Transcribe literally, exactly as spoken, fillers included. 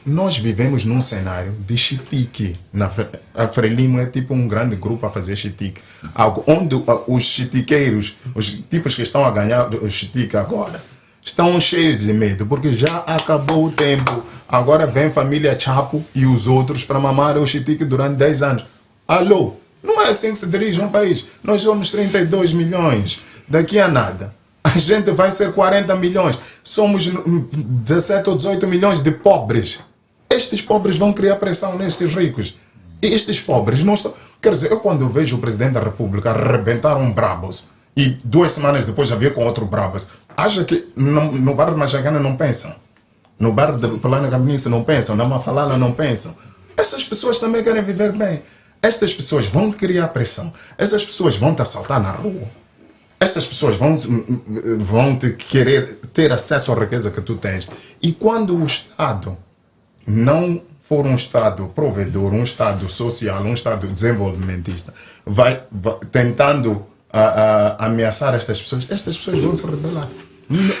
Nós vivemos num cenário de chitique. Na, a Frelimo é tipo um grande grupo a fazer chitique. Algo onde os chitiqueiros, os tipos que estão a ganhar o chitique agora, estão cheios de medo, porque já acabou o tempo. Agora vem família Chapo e os outros para mamar o chitique durante dez anos. Alô? Não é assim que se dirige um país. Nós somos trinta e dois milhões. Daqui a nada. A gente vai ser quarenta milhões. Somos dezessete ou dezoito milhões de pobres. Estes pobres vão criar pressão nestes ricos. E estes pobres não estão... Quer dizer, eu quando vejo o Presidente da República arrebentar um Brabus e duas semanas depois já vir com outro Brabus, acha que no, no bairro de Machagana não pensam? No bairro de Plana Campinice não pensam? Na Mafalala não pensam? Essas pessoas também querem viver bem. Estas pessoas vão criar pressão. Essas pessoas vão te assaltar na rua. Estas pessoas vão, vão te querer ter acesso à riqueza que tu tens. E quando o Estado não for um Estado provedor, um Estado social, um Estado desenvolvimentista, vai, vai tentando a, a, ameaçar estas pessoas, estas pessoas vão se rebelar.